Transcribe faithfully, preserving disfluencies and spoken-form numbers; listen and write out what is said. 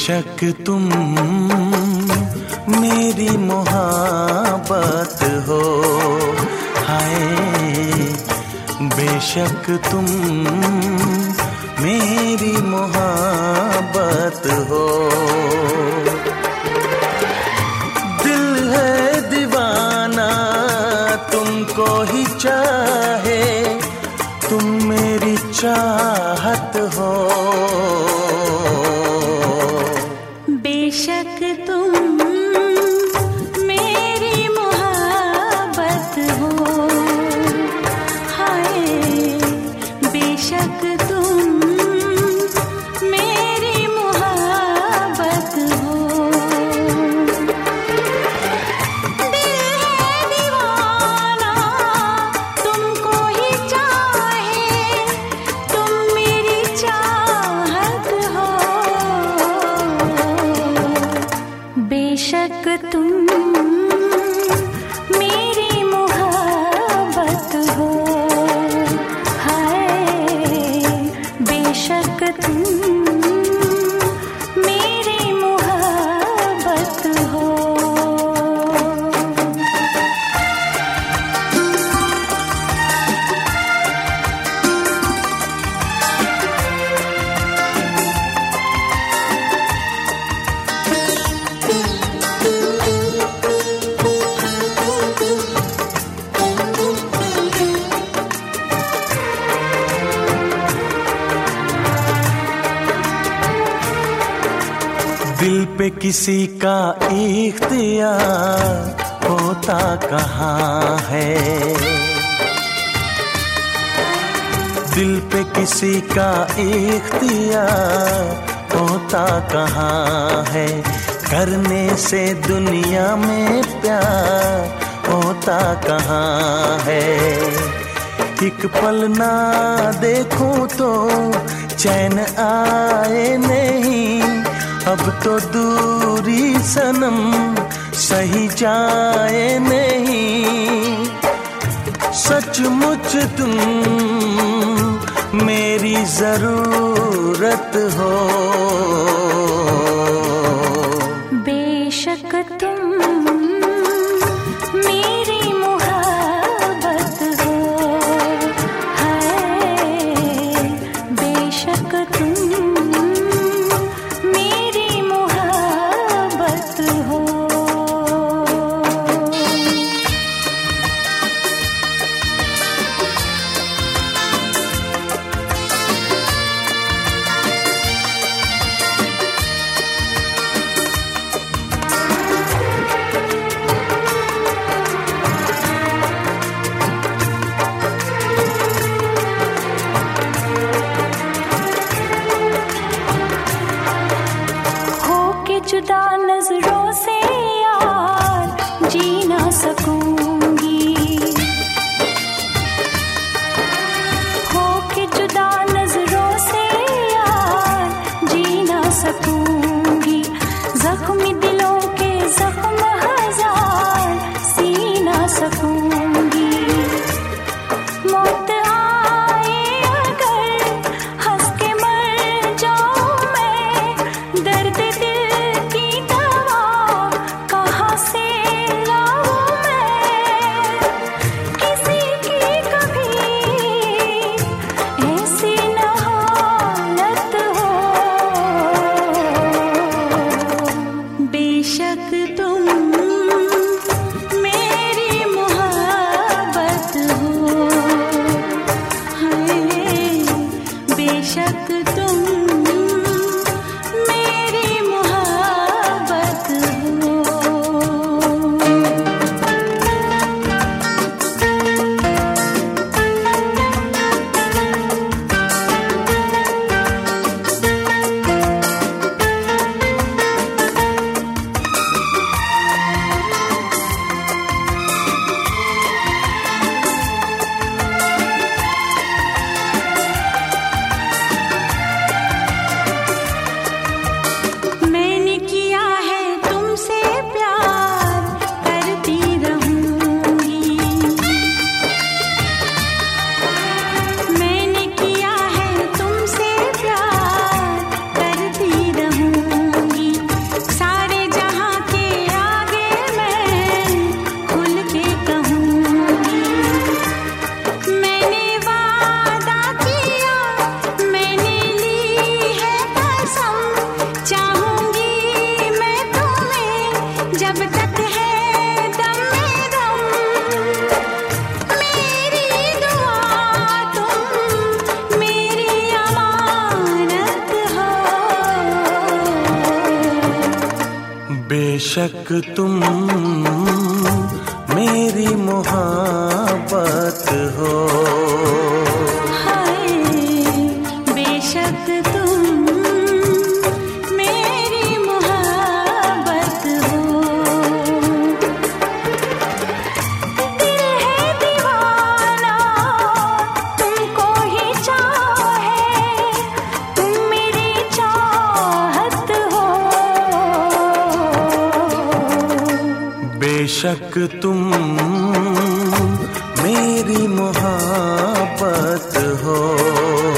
बेशक तुम मेरी मोहब्बत हो, हाय बेशक तुम मेरी मोहब्बत हो। दिल है दीवाना तुमको ही चाहे, तुम मेरी चाहत हो। बेशक तुम मेरी मोहब्बत हो, हाय बेशक तुम मेरी मोहब्बत हो। दिल है दीवाना तुमको ही चाहे, तुम मेरी चाहत हो। बेशक तुम मेरी मोहब्बत हो, हाय बेशक तुम मेरी मोहब्बत हो। दिल पे किसी का इख्तियार होता कहाँ है, दिल पे किसी का इख्तियार होता कहाँ है। करने से दुनिया में प्यार होता कहाँ है। एक पल ना देखूं तो चैन आए नहीं, अब तो दूरी सनम सही जाए नहीं। सचमुच तुम मेरी जरूरत हो। बेशक तुम मेरी मोहब्बत हो, हाय बेशक तुम मेरी मोहब्बत हो। जुदा नजरों से यार जी ना सकूंगी, हो के जुदा नजरों से यार जी ना सकूंगी। जख्मी दिलों के जख्म हजार सी ना सकूंगी। मौत आए अगर हंस के मर जाऊं मैं, दर्द दिल की दवा कहाँ से लाऊं मैं। बेशक तुम मेरी मोहब्बत हो। हाय बेशक तुम मेरी मोहब्बत हो। दिल है दीवाना तुमको ही चाहे, तुम मेरी चाहत हो। बेशक तुम मेरी मोहब्बत हो।